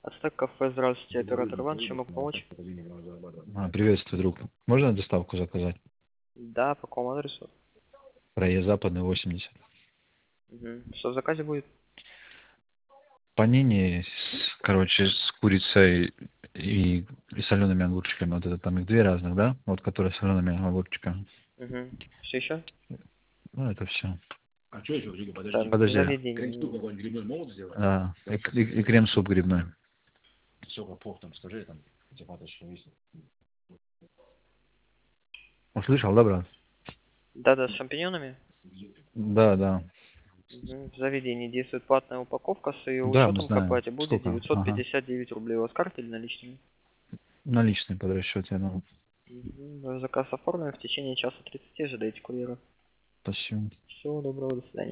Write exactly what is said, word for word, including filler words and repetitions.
Ацтек кафе, здравствуйте, оператор Иван, чем могу помочь? А, приветствую, друг. Можно доставку заказать? Да, по какому адресу? Проезд Западный, восемьдесят. Угу. Что в заказе будет? Панини, с, короче, с курицей и, и солеными огурчиками. Вот это там их две разных, да? Вот, которые с солеными огурчиками. Угу. Что еще? Ну, это все. А что еще, Григо, подожди. Так, Подожди. заведение. Крем-суп какой-нибудь грибной молот сделать? Да, и, и- и крем-суп грибной. Все, как плохо там, скажи, там, типа, то, что есть. Услышал, да, брат? Да-да, с шампиньонами? Да, да. Угу. В заведении действует платная упаковка, с ее Да, мы учетом к знаем. оплате будет Сколько? девятьсот Ага. пятьдесят девять рублей. У вас карта или наличными? Наличный под расчет, я думаю. Угу. Заказ оформлен, в течение часа тридцати ожидайте курьера. Спасибо. Всего доброго, до свидания.